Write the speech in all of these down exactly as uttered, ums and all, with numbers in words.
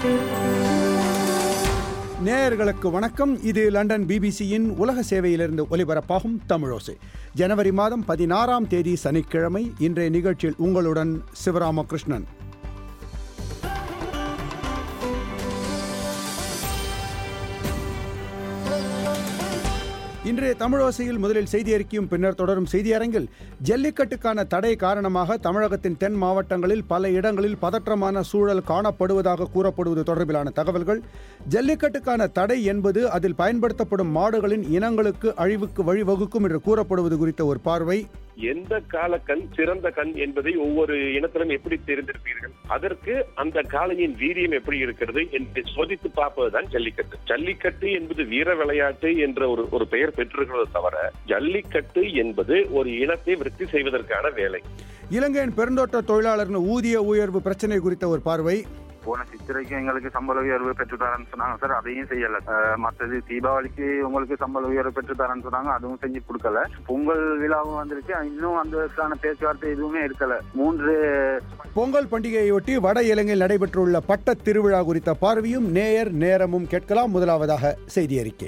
நேயர்களுக்கு வணக்கம். இது லண்டன் பிபிசியின் உலக சேவையிலிருந்து ஒலிபரப்பாகும் தமிழோசை. ஜனவரி மாதம் பதினாறாம் தேதி சனிக்கிழமை. இன்றைய நிகழ்ச்சியில் உங்களுடன் சிவராமகிருஷ்ணன். இன்றைய தமிழோசையில் முதலில் செய்தி அறிக்கையும் பின்னர் தொடரும் செய்தி அரங்கில் ஜல்லிக்கட்டுக்கான தடை காரணமாக தமிழகத்தின் தென் மாவட்டங்களில் பல இடங்களில் பதற்றமான சூழல் காணப்படுவதாக கூறப்படுவது தொடர்பிலான தகவல்கள், ஜல்லிக்கட்டுக்கான தடை என்பது அதில் பயன்படுத்தப்படும் மாடுகளின் இனங்களுக்கு அழிவுக்கு வழிவகுக்கும் என்று கூறப்படுவது குறித்த ஒரு பார்வை, எந்த கால கண் சிறந்த கண் என்பதை ஒவ்வொரு இனத்திலும் எப்படி தெரிந்திருப்பீர்கள், அதற்கு அந்த காளையின் வீரியம் எப்படி இருக்கிறது என்று சோதித்து பார்ப்பதுதான் ஜல்லிக்கட்டு. ஜல்லிக்கட்டு என்பது வீர விளையாட்டு என்ற ஒரு ஒரு பெயர் பெற்றிருக்கிறது தவிர, ஜல்லிக்கட்டு என்பது ஒரு இனத்தை விருத்தி செய்வதற்கான வேலை. இலங்கையின் பெருந்தோட்ட தொழிலாளர்கள் ஊதிய உயர்வு பிரச்சனை குறித்த ஒரு பார்வை. போன சித்திரைக்கு எங்களுக்கு சம்பள உயர்வு பெற்றுத்தரேன்னு சொன்னாங்க சார், அதையும் செய்யல. மற்றது தீபாவளிக்கு உங்களுக்கு சம்பள உயர்வு பெற்றுத்தரேன்னு சொன்னாங்க, அதுவும் செஞ்சு கொடுக்கல. பொங்கல் விழாவும் வந்துருச்சு, இன்னும் அந்த பேச்சுவார்த்தை எதுவுமே இருக்கல. மூன்று பொங்கல் பண்டிகையொட்டி வட இலங்கையில் நடைபெற்றுள்ள பட்ட திருவிழா குறித்த பார்வையும் நேயர் நேரமும் கேட்கலாம். முதலாவதாக செய்தி அறிக்கை.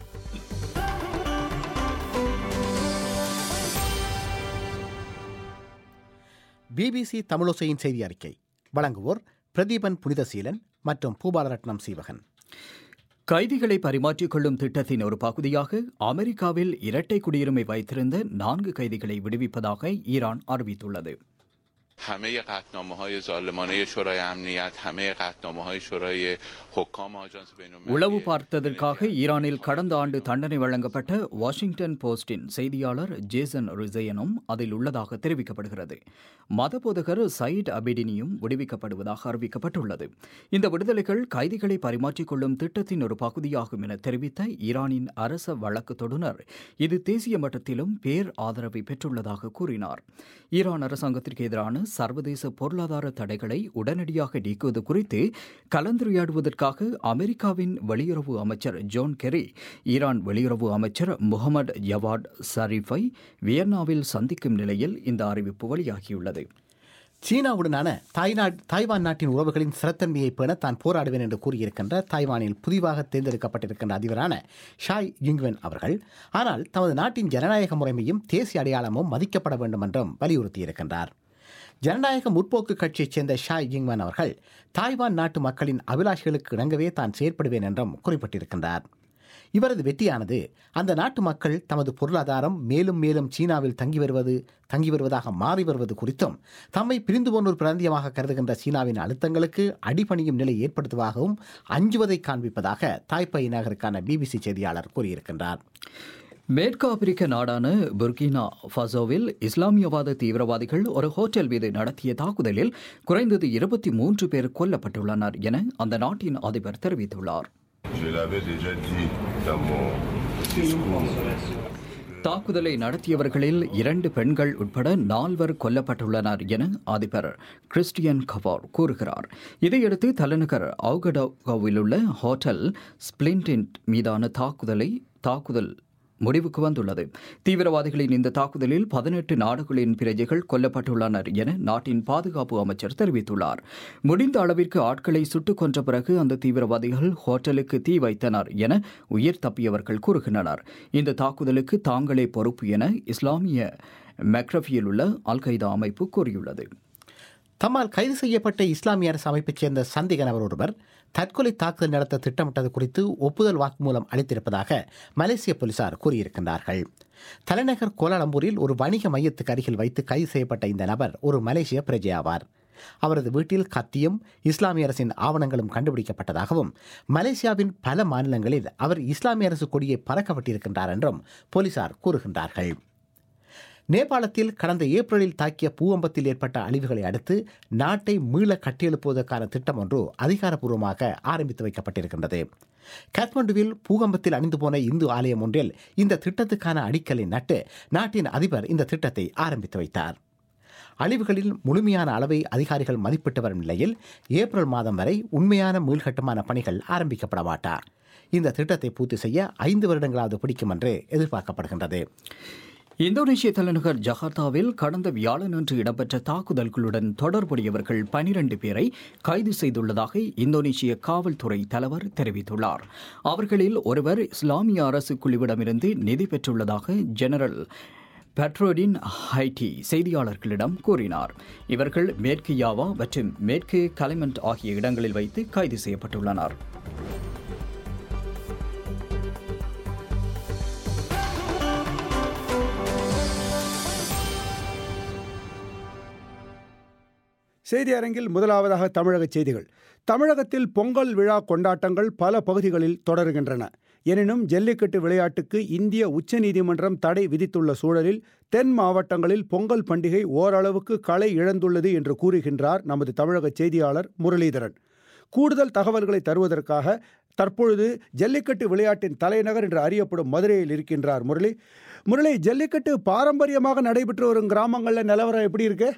பிபிசி தமிழோசையின் செய்தி அறிக்கை வழங்குவோர் பிரதீபன் புனிதசீலன் மற்றும் பூபாலரட்னம் சீவகன். கைதிகளை பரிமாற்றிக் கொள்ளும் திட்டத்தின் ஒரு பகுதியாக அமெரிக்காவில் இரட்டை குடியுரிமை வைத்திருந்த நான்கு கைதிகளை விடுவிப்பதாக ஈரான் அறிவித்துள்ளது. همه قطعنامه‌های ظالمانه شورای امنیت، همه قطعنامه‌های شورای حکام آژانس بین‌المللی. உளவு பார்த்ததற்காக ஈரானில் கடந்த ஆண்டு தண்டனை வழங்கப்பட்ட வாஷிங்டன் போஸ்டின் செய்தியாளர் ஜேசன் ரிசையனும் அதில் உள்ளதாக தெரிவிக்கப்படுகிறது. மதபோதகர் சயீட் அபிடினியும் விடுவிக்கப்படுவதாக அறிவிக்கப்பட்டுள்ளது. இந்த விடுதலைகள் கைதிகளை பரிமாற்றிக் கொள்ளும் திட்டத்தின் ஒரு பகுதியாகும் என தெரிவித்த ஈரானின் அரச வழக்கு தொடுநர் இது தேசிய மட்டத்திலும் பேர் ஆதரவை பெற்றுள்ளதாக கூறினார். ஈரான் அரசாங்கத்திற்கு எதிரான சர்வதேச பொருளாதார தடைகளை உடனடியாக நீக்குவது குறித்து கலந்துரையாடுவதற்காக அமெரிக்காவின் வெளியுறவு அமைச்சர் ஜோன் கெரி ஈரான் வெளியுறவு அமைச்சர் முகமது ஜவாத் ஷரீஃபை வியன்னாவில் சந்திக்கும் நிலையில் இந்த அறிவிப்பு வெளியாகியுள்ளது. சீனாவுடனான தாய்வான் நாட்டின் உறவுகளின் ஸ்திரத்தன்மையை பேண தான் போராடுவேன் என்று கூறியிருக்கின்ற தாய்வானில் புதிதாக தேர்ந்தெடுக்கப்பட்டிருக்கின்ற அதிபரான ஷாய் யிங்வென் அவர்கள், ஆனால் தமது நாட்டின் ஜனநாயக முறைமையும் தேசிய அடையாளமும் மதிக்கப்பட வேண்டும் என்றும் வலியுறுத்தியிருக்கின்றார். ஜனநாயக முற்போக்கு கட்சியைச் சேர்ந்த ஷாய் யிங்வென் அவர்கள் தாய்வான் நாட்டு மக்களின் அபிலாஷைகளுக்கு இணங்கவே தான் செயற்படுவேன் என்றும் குறிப்பிட்டிருக்கின்றார். இவரது வெற்றியானது அந்த நாட்டு மக்கள் தமது பொருளாதாரம் மேலும் மேலும் சீனாவில் தங்கி வருவது தங்கி வருவதாக மாறி வருவது குறித்தும், தம்மை பிரிந்து போன ஒரு பிராந்தியமாக கருதுகின்ற சீனாவின் அழுத்தங்களுக்கு அடிபணியும் நிலை ஏற்படுத்துவதாகவும் அஞ்சுவதை காண்பிப்பதாக தாய்பை நகருக்கான பிபிசி செய்தியாளர் கூறியிருக்கின்றார். மேற்கு ஆப்பிரிக்க நாடான புர்கினா ஃபாசோவில் இஸ்லாமியவாத தீவிரவாதிகள் ஒரு ஹோட்டல் மீது நடத்திய தாக்குதலில் குறைந்தது இருபத்தி மூன்று பேர் கொல்லப்பட்டுள்ளனர் என அந்த நாட்டின் அதிபர் தெரிவித்துள்ளார். தாக்குதலை நடத்தியவர்களில் இரண்டு பெண்கள் உட்பட நால்வர் கொல்லப்பட்டுள்ளனர் என அதிபர் கிறிஸ்டியன் கவார் கூறுகிறார். இதையடுத்து தலைநகர் அவுகடாவில் உள்ள ஹோட்டல் ஸ்பிளின்டின் மீதான தாக்குதலை தாக்குதல் முடிவுக்கு வந்துள்ளது. தீவிரவாதிகளின் இந்த தாக்குதலில் பதினெட்டு நாடுகளின் பிரஜைகள் கொல்லப்பட்டுள்ளனர் என நாட்டின் பாதுகாப்பு அமைச்சர் தெரிவித்துள்ளார். முடிந்த அளவிற்கு ஆட்களை சுட்டுக் கொன்ற பிறகு அந்த தீவிரவாதிகள் ஹோட்டலுக்கு தீ வைத்தனர் என உயிர் தப்பியவர்கள் கூறுகின்றனர். இந்த தாக்குதலுக்கு தாங்களே பொறுப்பு என இஸ்லாமிய மெக்ரஃபியில் உள்ள அல் கைதா அமைப்பு கூறியுள்ளது. தம்மால் கைது செய்யப்பட்ட இஸ்லாமிய அரசு அமைப்பைச் சேர்ந்த சந்தேக நபர் ஒருவர் தற்கொலை தாக்குதல் நடத்த திட்டமிட்டது குறித்து ஒப்புதல் வாக்குமூலம் அளித்திருப்பதாக மலேசிய போலீசார் கூறியிருக்கின்றார்கள். தலைநகர் கோலாலம்பூரில் ஒரு வணிக மையத்துக்கு அருகில் வைத்து கைது செய்யப்பட்ட இந்த நபர் ஒரு மலேசிய பிரஜை ஆவார். அவரது வீட்டில் கத்தியும் இஸ்லாமிய அரசின் ஆவணங்களும் கண்டுபிடிக்கப்பட்டதாகவும், மலேசியாவின் பல மாநிலங்களில் அவர் இஸ்லாமிய அரசு கொடியை பறக்கவிட்டிருக்கின்றார் என்றும் போலீசார் கூறுகின்றார்கள். நேபாளத்தில் கடந்த ஏப்ரலில் தாக்கிய பூகம்பத்தில் ஏற்பட்ட அழிவுகளை அடுத்து நாட்டை மீள கட்டியெழுப்புவதற்கான திட்டம் ஒன்று அதிகாரப்பூர்வமாக ஆரம்பித்து வைக்கப்பட்டிருக்கின்றது. காத்மண்டுவில் பூகம்பத்தில் அணிந்து போன இந்து ஆலயம் ஒன்றில் இந்த திட்டத்துக்கான அடிக்கலை நட்டு நாட்டின் அதிபர் இந்த திட்டத்தை ஆரம்பித்து வைத்தார். அழிவுகளின் முழுமையான அளவை அதிகாரிகள் மதிப்பிட்டு வரும் நிலையில் ஏப்ரல் மாதம் வரை உண்மையான மீள்கட்டுமான பணிகள் ஆரம்பிக்கப்பட மாட்டார். இந்த திட்டத்தை பூர்த்தி செய்ய ஐந்து வருடங்களாவது பிடிக்கும் என்று எதிர்பார்க்கப்படுகின்றது. இந்தோனேஷிய தலைநகர் ஜகார்த்தாவில் கடந்த வியாழனன்று இடம்பெற்ற தாக்குதல்களுடன் தொடர்புடையவர்கள் பனிரண்டு பேரை கைது செய்துள்ளதாக இந்தோனேஷிய காவல்துறை தலைவர் தெரிவித்துள்ளார். அவர்களில் ஒருவர் இஸ்லாமிய அரசு குழுவிடமிருந்து நிதி பெற்றுள்ளதாக ஜெனரல் பெட்ரோடின் ஹைட்டி செய்தியாளர்களிடம் கூறினார். இவர்கள் மேற்கு யாவா மற்றும் மேற்கு கலிமண்ட் ஆகிய இடங்களில் வைத்து கைது செய்யப்பட்டுள்ளனர். செய்தி அரங்கில் முதலாவதாக தமிழக செய்திகள். தமிழகத்தில் பொங்கல் விழா கொண்டாட்டங்கள் பல பகுதிகளில் தொடருகின்றன. எனினும் ஜல்லிக்கட்டு விளையாட்டுக்கு இந்திய உச்சநீதிமன்றம் தடை விதித்துள்ள சூழலில் தென் மாவட்டங்களில் பொங்கல் பண்டிகை ஓரளவுக்கு களை இழந்துள்ளது என்று கூறுகின்றார் நமது தமிழக செய்தியாளர் முரளிதரன். கூடுதல் தகவல்களை தருவதற்காக தற்பொழுது ஜல்லிக்கட்டு விளையாட்டின் தலைநகர் என்று அறியப்படும் மதுரையில் இருக்கின்றார் முரளி. முரளி, ஜல்லிக்கட்டு பாரம்பரியமாக நடைபெற்று வரும் கிராமங்களில் நிலவரம் எப்படி இருக்கு?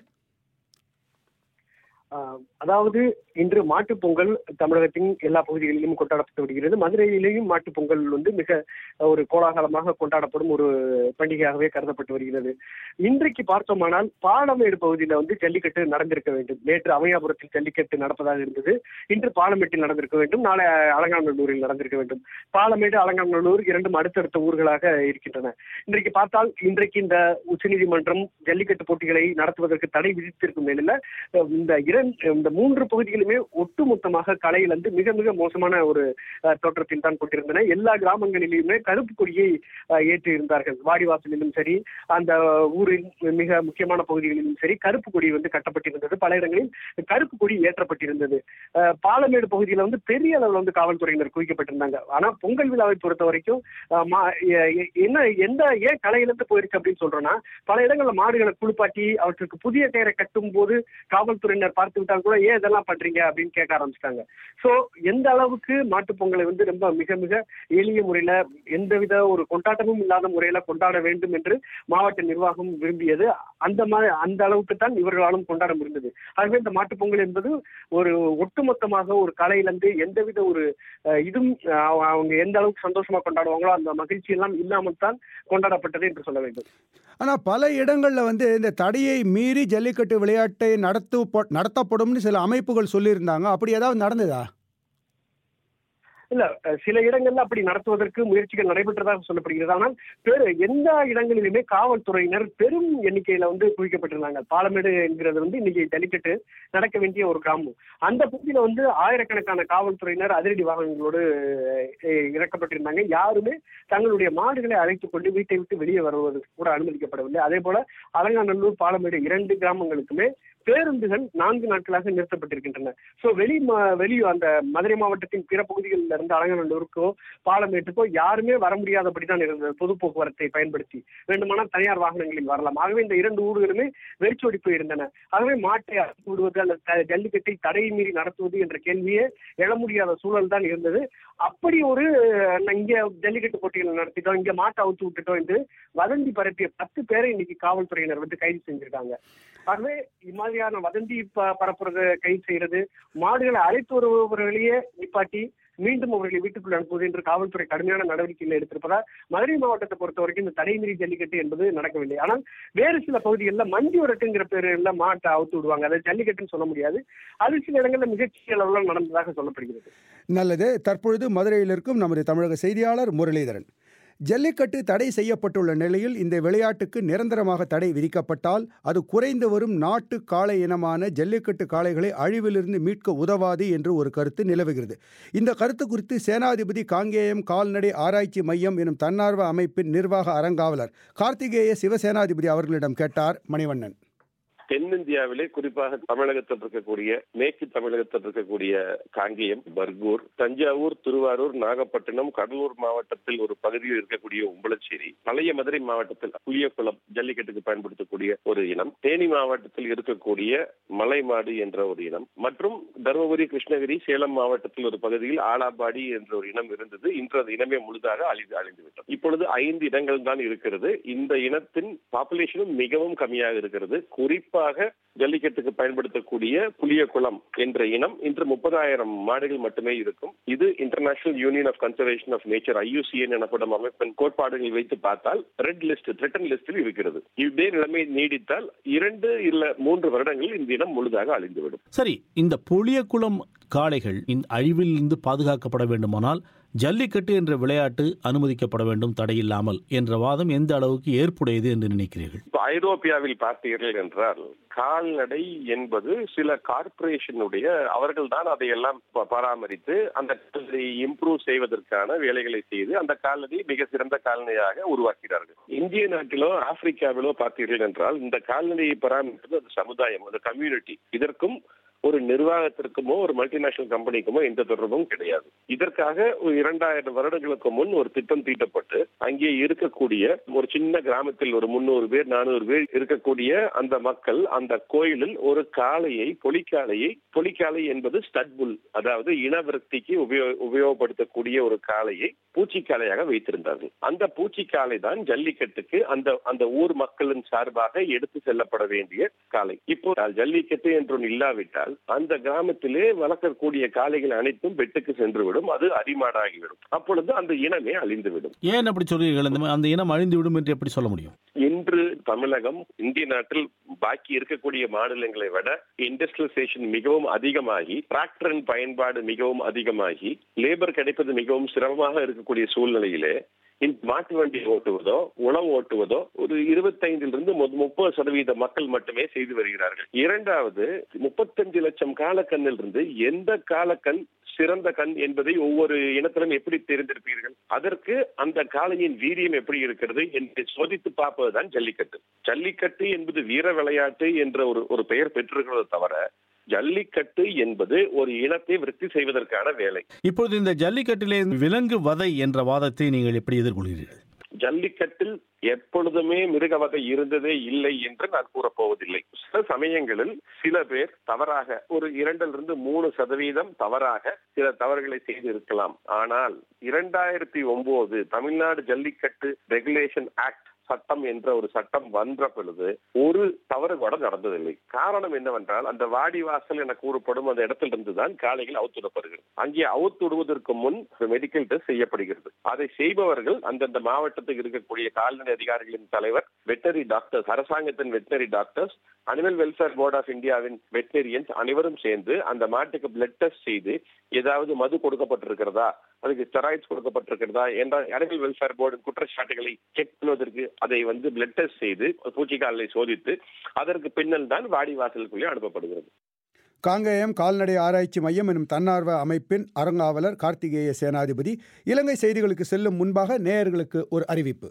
அதாவது இன்று மாட்டுப் பொங்கல் தமிழகத்தின் எல்லா பகுதிகளிலும் கொண்டாடப்பட்டு வருகிறது. மதுரையிலேயும் மாட்டுப் பொங்கல் வந்து மிக ஒரு கோலாகலமாக கொண்டாடப்படும் ஒரு பண்டிகையாகவே கருதப்பட்டு வருகிறது. இன்றைக்கு பார்த்தோமானால் பாலமேடு பகுதியில் வந்து ஜல்லிக்கட்டு நடந்திருக்க வேண்டும். நேற்று அவையாபுரத்தில் ஜல்லிக்கட்டு நடப்பதாக இருந்தது. இன்று பாலமேட்டில் நடந்திருக்க வேண்டும். நாளை அலங்காநல்லூரில் நடந்திருக்க வேண்டும். பாலமேடு, அலங்காநல்லூர் இரண்டும் அடுத்தடுத்த ஊர்களாக இருக்கின்றன. இன்றைக்கு பார்த்தால் இன்றைக்கு இந்த உச்சநீதிமன்றம் ஜல்லிக்கட்டு போட்டிகளை நடத்துவதற்கு தடை விதித்திருக்கும் நிலையில இந்த இரண்டு இந்த மூன்று பகுதிகளுமே ஒட்டுமொத்தமாக கலையில் வந்து மிக மிக மோசமான ஒரு தோற்றத்தில் தான் கொண்டிருந்தன. எல்லா கிராமங்களிலுமே கருப்பு கொடியை ஏற்றி இருந்தார்கள். வாடிவாசலிலும் சரி, அந்த ஊரின் மிக முக்கியமான பகுதிகளிலும் சரி கருப்பு கொடி வந்து கட்டப்பட்டிருந்தது. பல இடங்களில் கருப்பு கொடி ஏற்றப்பட்டிருந்தது. பாலமேடு பகுதியில் வந்து பெரிய அளவில் வந்து காவல்துறையினர் குவிக்கப்பட்டிருந்தாங்க. ஆனா பொங்கல் விழாவை பொறுத்த வரைக்கும் என்ன எந்த ஏன் கலையிலிருந்து போயிருக்கு அப்படின்னு சொல்றோம்னா, பல இடங்கள்ல மாடுகளை குளிப்பாட்டி அவற்றுக்கு புதிய கயிறை கட்டும் போது காவல்துறையினர் பார்த்து விட்டால் கூட ஏன் இதெல்லாம் பண்றீங்க அப்படின்னு கேட்க ஆரம்பிச்சிட்டாங்க. சோ எந்த அளவுக்கு மாட்டுப் பொங்கலை வந்து ரொம்ப மிக மிக எளிய முறையில எந்தவித ஒரு கொண்டாட்டமும் இல்லாத முறையில கொண்டாட வேண்டும் என்று மாவட்ட நிர்வாகம் விரும்பியது. அந்த மாதிரி அந்த அளவுக்கு தான் இவர்களாலும் கொண்டாட முடிந்தது. ஆகவே இந்த மாட்டுப் பொங்கல் என்பது ஒரு ஒட்டுமொத்தமாக ஒரு கலையிலிருந்து எந்தவித ஒரு இதுவும் அவங்க எந்த அளவுக்கு சந்தோஷமா கொண்டாடுவாங்களோ அந்த மகிழ்ச்சி எல்லாம் இல்லாமல் தான் கொண்டாடப்பட்டது என்று சொல்ல வேண்டும். ஆனா பல இடங்கள்ல வந்து இந்த தடையை மீறி ஜல்லிக்கட்டு விளையாட்டை நடத்து நடத்தப்படும்னு சில அமைப்புகள் சொல்லியிருந்தாங்க. அப்படி ஏதாவது நடந்ததா? இல்ல, சில இடங்கள்ல அப்படி நடத்துவதற்கு முயற்சிகள் நடைபெற்றதாக சொல்லப்படுகிறது. ஆனால் பெரு எந்த இடங்களிலுமே காவல்துறையினர் பெரும் எண்ணிக்கையில வந்து குவிக்கப்பட்டிருந்தாங்க. பாலமேடு என்கிறது வந்து இன்னைக்கு ஜல்லிக்கட்டு நடக்க வேண்டிய ஒரு கிராமம். அந்த பகுதியில வந்து ஆயிரக்கணக்கான காவல்துறையினர் அதிரடி வாகனங்களோடு இறக்கப்பட்டிருந்தாங்க. யாருமே தங்களுடைய மாடுகளை அழைத்துக் கொண்டு வீட்டை விட்டு வெளியே வருவதற்கு கூட அனுமதிக்கப்படவில்லை. அதே போல அலங்காநல்லூர், பாலமேடு இரண்டு கிராமங்களுக்குமே பேருந்துகள் நான்கு நாட்களாக நிறுத்தப்பட்டிருக்கின்றன. சோ வெளி வெளி அந்த மதுரை மாவட்டத்தின் பிற பகுதிகளில் இருந்து அலங்காநல்லூருக்கோ பாலமேட்டுக்கோ யாருமே வர முடியாதபடிதான் இருந்தது. பொது போக்குவரத்தை பயன்படுத்தி வேண்டுமானால் தனியார் வாகனங்களில் வரலாம். ஆகவே இந்த இரண்டு ஊர்களுமே வெறிச்சோடி போயிருந்தன. ஆகவே மாட்டை அறுத்து விடுவது அல்லது ஜல்லிக்கட்டை தடையை மீறி நடத்துவது என்ற கேள்வியே எழ முடியாத சூழல் தான் இருந்தது. அப்படி ஒரு இங்க ஜல்லிக்கட்டு போட்டிகள் நடத்திட்டோம், இங்க மாட்டை அவுத்து விட்டுட்டோம் என்று வதந்தி பரப்பிய பத்து பேரை இன்னைக்கு காவல்துறையினர் வந்து கைது செஞ்சிருக்காங்க. ஆகவே இம்மாதிரியான வதந்தி பரப்புறது, கைது செய்யறது, மாடுகளை அழைத்து வருபவர்களையே நிப்பாட்டி மீண்டும் அவர்களை வீட்டுக்குள் அனுப்புவது என்று காவல்துறை கடுமையான நடவடிக்கைகள் எடுத்திருப்பதால் மதுரை மாவட்டத்தை பொறுத்த வரைக்கும் இந்த தடைமீறி ஜல்லிக்கட்டு என்பது நடக்கவில்லை. ஆனால் வேறு சில பகுதிகளில் மஞ்சி வரட்டுங்கிற பேருல மாட்டை அவுத்து விடுவாங்க. அதை ஜல்லிக்கட்டுன்னு சொல்ல முடியாது. அது சில இடங்களில் மிகச்சிறிய அளவில் நடந்ததாக சொல்லப்படுகிறது. நல்லது. தற்பொழுது மதுரையில் இருக்கும் நமது தமிழக செய்தியாளர் முரளிதரன். ஜல்லிக்கட்டு தடை செய்யப்பட்டுள்ள நிலையில் இந்த விளையாட்டுக்கு நிரந்தரமாக தடை விதிக்கப்பட்டால் அது குறைந்து வரும் நாட்டு காளை இனமான ஜல்லிக்கட்டு காளைகளை அழிவிலிருந்து மீட்க உதவாது என்று ஒரு கருத்து நிலவுகிறது. இந்த கருத்து குறித்து சேனாதிபதி காங்கேயம் கால்நடை ஆராய்ச்சி மையம் எனும் தன்னார்வ அமைப்பின் நிர்வாக அறங்காவலர் கார்த்திகேய சிவசேனாதிபதி அவர்களிடம் கேட்டார் மணிவண்ணன். தென்னிந்தியாவிலே குறிப்பாக தமிழகத்தில் இருக்கக்கூடிய மேற்கு தமிழகத்தில் இருக்கக்கூடிய காங்கேயம், பர்கூர், தஞ்சாவூர், திருவாரூர், நாகப்பட்டினம், கடலூர் மாவட்டத்தில் ஒரு பகுதியில் இருக்கக்கூடிய உம்பளச்சேரி, பழைய மதுரை மாவட்டத்தில் புளியகுளம் ஜல்லிக்கட்டுக்கு பயன்படுத்தக்கூடிய ஒரு இனம், தேனி மாவட்டத்தில் இருக்கக்கூடிய மலைமாடு என்ற ஒரு இனம், மற்றும் தருமபுரி, கிருஷ்ணகிரி, சேலம் மாவட்டத்தில் ஒரு பகுதியில் ஆலாபாடி என்ற ஒரு இனம் இருந்தது. இன்று அந்த இனமே முழுதாக அழிந்து அழிந்து விட்டது. இப்பொழுது ஐந்து இடங்கள் தான் இருக்கிறது. இந்த இனத்தின் பாப்புலேஷனும் மிகவும் கம்மியாக இருக்கிறது. குறிப்பாக குறிப்பாக ஜல்லிக்கட்டுக்கு பயன்படுத்தக்கூடிய புளியகுளம் என்ற இனம் இன்று முப்பதாயிரம் மாடுகள் மட்டுமே இருக்கும். இது international union of conservation of nature IUCN எனப்படும் அமைப்பின் கோட்பாடுகள் வைத்து பார்த்தால் ரெட் லிஸ்ட் த்ரெட்டன் லிஸ்டில் இருக்கிறது. இதே நிலைமை நீடித்தால் இரண்டு இல்ல மூன்று வருடங்களில் இந்த இனம் முழுதாக அழிந்துவிடும். சரி, இந்த புளியகுளம் காளைகள் இந்த அழிவில் இருந்து பாதுகாக்கப்பட வேண்டுமானால் ஜல்லிக்கட்டு என்ற விளையாட்டு அனுமதிக்கப்பட வேண்டும் தடையில்லாமல் என்ற வாதம் எந்த அளவுக்கு ஏற்புடையது என்று நினைக்கிறீர்கள்? ஐரோப்பியாவில் பார்த்தீர்கள் என்றால் கால்நடை என்பது சில கார்ப்பரேஷனுடைய அவர்கள் தான் அதையெல்லாம் பராமரித்து அந்த கால்நடையை இம்ப்ரூவ் செய்வதற்கான வேலைகளை செய்து அந்த கால்நடையை மிக சிறந்த கால்நடையாக உருவாக்கிறார்கள். இந்திய நாட்டிலோ ஆப்பிரிக்காவிலோ பார்த்தீர்கள் என்றால் இந்த கால்நடையை பராமரிப்பது அது சமுதாயம், அது கம்யூனிட்டி. இதற்கும் ஒரு நிர்வாகத்திற்குமோ ஒரு மல்டிநேஷனல் கம்பெனிக்குமோ எந்த தொடர்பும் கிடையாது. இதற்காக ஒரு இரண்டாயிரம் வருடங்களுக்கு முன் ஒரு திட்டம் தீட்டப்பட்டு அங்கே இருக்கக்கூடிய ஒரு சின்ன கிராமத்தில் ஒரு முன்னூறு பேர் நானூறு பேர் இருக்கக்கூடிய அந்த மக்கள் அந்த கோயிலில் ஒரு காளையை பொலிக்காளையை பொலிக்காளை என்பது ஸ்டட் புல், அதாவது இனவிருத்திக்கு உபயோக உபயோகப்படுத்தக்கூடிய ஒரு காளையை பூச்சிக்காளையாக வைத்திருந்தார்கள். அந்த பூச்சிக்காளை தான் ஜல்லிக்கட்டுக்கு அந்த அந்த ஊர் மக்களின் சார்பாக எடுத்து செல்லப்பட வேண்டிய காளை. இப்போ ஜல்லிக்கட்டு என்று இல்லாவிட்டால் அந்த கிராமத்திலே வளர்க்கக்கூடிய காளைகள் அனைத்தும் வெட்டுக்கு சென்றுவிடும், அது அரிமாடாகிவிடும். அப்பொழுது அந்த இனமே அழிந்துவிடும். ஏன் அப்படி சொல்றீர்கள்? அந்த இனம் அழிந்துவிடும் என்று எப்படி சொல்ல முடியும்? இன்று தமிழகம் இந்திய நாட்டில் பாக்கி இருக்கக்கூடிய மாநிலங்களை விட இண்டஸ்ட்ரியலைசேஷன் மிகவும் அதிகமாகி டிராக்டரின் பயன்பாடு மிகவும் அதிகமாகி லேபர் கிடைப்பது மிகவும் சிரமமாக இருக்கக்கூடிய சூழ்நிலையிலே இந்த மாட்டு வண்டி ஓட்டுவதோ உணவு ஓட்டுவதோ ஒரு இருபத்தைந்திலிருந்து முப்பது சதவீத மக்கள் மட்டுமே செய்து வருகிறார்கள். இரண்டாவது, முப்பத்தஞ்சு லட்சம் காலக்கண்ணில் இருந்து எந்த காலக்கண் சிறந்த கண் என்பதை ஒவ்வொரு இனத்திலும் எப்படி தெரிந்திருப்பீர்கள்? அதற்கு அந்த காளையின் வீரியம் எப்படி இருக்கிறது என்று சோதித்து பார்ப்பதுதான் ஜல்லிக்கட்டு. ஜல்லிக்கட்டு என்பது வீர விளையாட்டு என்ற ஒரு ஒரு பெயர் பெற்றிருக்கிறத தவிர ஜல்லிக்கட்டு என்பது ஒரு இனத்தை விருத்தி செய்வதற்கான வேலை. இப்பொழுது இந்த ஜல்லிக்கட்டிலே விலங்கு வதை என்ற வாதத்தை நீங்கள் எப்படி எதிர்கொள்கிறீர்கள்? ஜல்லிக்கட்டில் எப்பொழுதுமே மிருகவதை இருந்ததே இல்லை என்று நான் கூறப்போவதில்லை. சில சமயங்களில் சில பேர் தவறாக ஒரு இரண்டிலிருந்து மூணு சதவீதம் தவறாக சில தவறுகளை செய்து இருக்கலாம். ஆனால் இரண்டாயிரத்தி ஒன்பது தமிழ்நாடு ஜல்லிக்கட்டு ரெகுலேஷன் ஆக்ட் சட்டம் என்ற ஒரு சட்டம் வந்த பொழுது ஒரு தவறு கூட நடந்ததில்லை. காரணம் என்னவென்றால் அந்த வாடிவாசல் என கூறப்படும் அந்த இடத்திலிருந்து தான் காளைகள் அவுத்துடப்படுகிறது. அங்கே அவுத்துடுவதற்கு முன் மெடிக்கல் டெஸ்ட் செய்யப்படுகிறது. அதை செய்பவர்கள் அந்தந்த மாவட்டத்தில் இருக்கக்கூடிய கால்நடை அதிகாரிகளின் தலைவர், வெட்டரி டாக்டர்ஸ், அரசாங்கத்தின் veterinary doctors, animal welfare board of இந்தியாவின் வெட்டரியன்ஸ் அனைவரும் சேர்ந்து அந்த மாட்டுக்கு பிளட் டெஸ்ட் செய்து ஏதாவது மது கொடுக்கப்பட்டிருக்கிறதா, அதுக்கு ஸ்டெராய்ட்ஸ் கொடுக்கப்பட்டிருக்கிறதா என்ற அனிமல் வெல்ஃபேர் போர்டு குற்றச்சாட்டுகளை செக் பண்ணுவதற்கு அதை வந்து பிளட் டெஸ்ட் செய்து பூச்சிக்காலை சோதித்து அதற்கு பின்னல் தான் வாடிவாசலுக்குள்ளே அனுப்பப்படுகிறது. காங்கேயம் கால்நடை ஆராய்ச்சி மையம் எனும் தன்னார்வ அமைப்பின் அறங்காவலர் கார்த்திகேய சேனாதிபதி இலங்கை செய்திகளுக்கு செல்லும் முன்பாக நேயர்களுக்கு ஒரு அறிவிப்பு.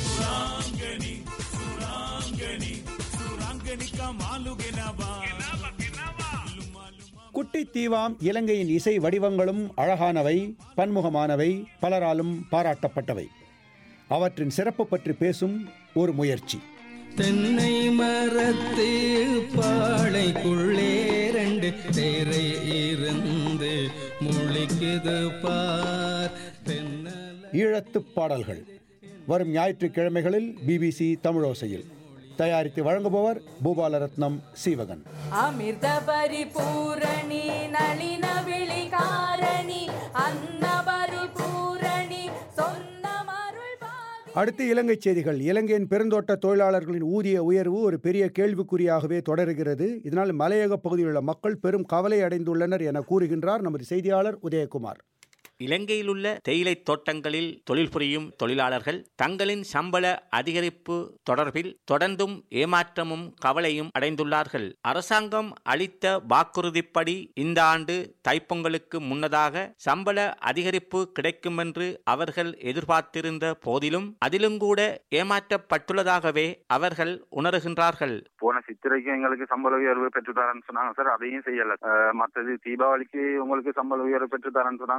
குட்டி தீவாம் இலங்கையின் இசை வடிவங்களும் அழகானவை, பன்முகமானவை, பலராலும் பாராட்டப்பட்டவை. அவற்றின் சிறப்பு பற்றி பேசும் ஒரு முயற்சி. தென்னை மரத்து பாளைக்குள்ளே ரெண்டு தேரை இருந்து முழிக்குது பார். ஈழத்துப் பாடல்கள் வரும் ஞாயிற்றுக்கிழமைகளில் பிபிசி தமிழோசையில். தயாரித்து வழங்குபவர் பூபாலரத்னம் சீவகன். அமிர்த பரிபூரணி நளின விழிகாரணி அன்ன பரிபூரணி சொன்னமருள். அடுத்து இலங்கை செய்திகள். இலங்கையின் பெருந்தோட்ட தொழிலாளர்களின் ஊதிய உயர்வு ஒரு பெரிய கேள்விக்குறியாகவே தொடர்கிறது. இதனால் மலையக பகுதியில் உள்ள மக்கள் பெரும் கவலை அடைந்துள்ளனர் என கூறுகின்றார் நமது செய்தியாளர் உதயகுமார். இலங்கையிலுள்ள தேயிலை தோட்டங்களில் தொழில் புரியும் தொழிலாளர்கள் தங்களின் சம்பள அதிகரிப்பு தொடர்பில் தொடர்ந்தும் ஏமாற்றமும் கவலையும் அடைந்துள்ளார்கள். அரசாங்கம் அளித்த வாக்குறுதிப்படி இந்த ஆண்டு தைப்பொங்கலுக்கு முன்னதாக சம்பள அதிகரிப்பு கிடைக்கும் என்று அவர்கள் எதிர்பார்த்திருந்த போதிலும் அதிலும் கூட ஏமாற்றப்பட்டுள்ளதாகவே அவர்கள் உணர்கின்றார்கள். போன சித்திரைக்கு எங்களுக்கு சம்பள உயர்வு பெற்றுத்தரேன்னு சொன்னாங்க சார், அதையும் செய்யல. மற்றது தீபாவளிக்கு உங்களுக்கு சம்பள உயர்வு பெற்றுத்தரேன்னு சொன்னாங்க, அதுவும்